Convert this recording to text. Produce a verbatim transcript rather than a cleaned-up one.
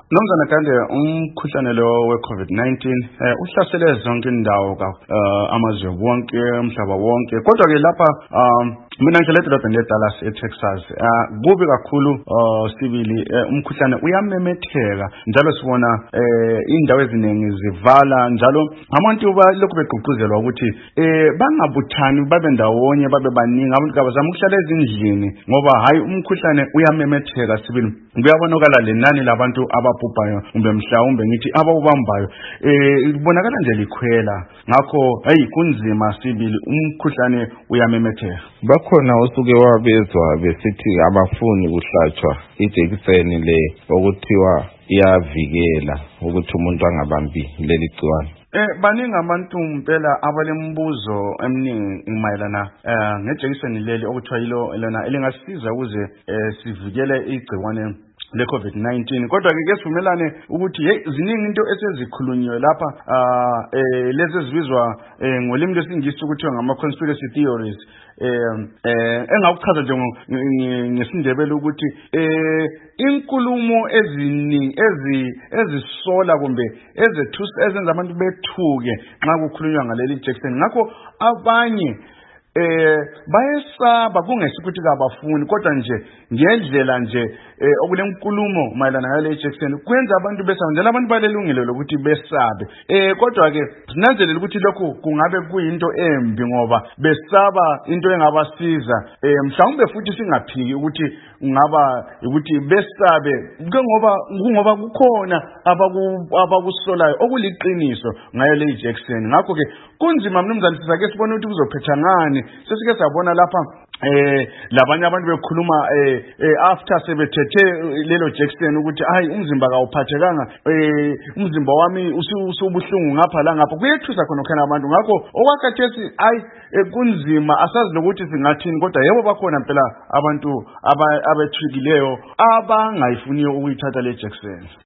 Nomzana Kande, umkhuhlane lo we-COVID nineteen eh uhlasele zonke indawo ka eh, amazwe wonke umhlaba wonke. Kodwa ke lapha um mina ngihlala edolobheni leDallas eTexas. Uh, kubi kakhulu uh, sibili uh, umkhuhlane uyamemetheka njalo sibona eh indawo eziningi zivala njalo abantu balokhu begqugquzelwa ukuthi eh bangabuthani babe ndawonye babe baningi abantu kabazama ukuhlala ezindlini ngoba hayi umkhuhlane uyamemetheka sibili. Kuyabonakala lenani labantu ababhubhayo kumbe mhlawumbe ngithi abawubambayo eh libonakala nje likhwela ngakho hey kunzima sibili umkhuhlane uyamemetheka. Bakhona osuke wabezwa besithi abafuni kuhlatshwa ijekiseni le okuthiwa iyavikela ukuthi umuntu angabambi leli gciwane. Eh baningi abantu impela abalembuzo eminingi mayelana eh ngejekiseni leli okuthiwa yilo lona elingasiza ukuze eh, sivikele igciwane le COVID nineteen. Kodwa ke kesivumelane ukuthi hey ziningi into esezikhulunyiwe lapha ah eh lezi ezibizwa eh, ngolimi lwesingisi ukuthiwa ngama conspiracy theories eh eh engakuchaza nje ngesindebele ukuthi eh inkulumo eziningi ezi ezisola kumbe ezethusa ezenza abantu bethuke nxa kukhulunywa ngaleli jekiseni. Ngakho abanye eh bayesaba kungesikuthi kabafuni kodwa nje ngendlela nje eh okulenkulumo mayelana ngale jekiseni kwenza abantu besaba njalo abantu balelungelo lokuthi besabe eh kodwa ke sinanzelela ukuthi lokho kungabe kuyinto embi ngoba besaba into engabasiza eh mhlawumbe futhi singaphiki ukuthi ngaba ukuthi besabe ke ngoba ngoba kukhona abakusolayo okuliqiniso ngayo le jekiseni. Ngakho ke kunzima mnumzane sisake sibone ukuthi kuzophetha ngani sesike sabona lapha eh labanye abantu bekhuluma eh, eh after sebethethe lelo jekiseni ukuthi hayi umzimba kawuphathekanga eh umzimba wami usubuhlungu ngapha la ngapha kuyethusa khona khona abantu. Ngakho okwakhathesi hayi kunzima asazi nokuthi singathini kodwa yebo bakhona phela abantu abethukileyo abangayifuniyo ukuyithatha le jekiseni.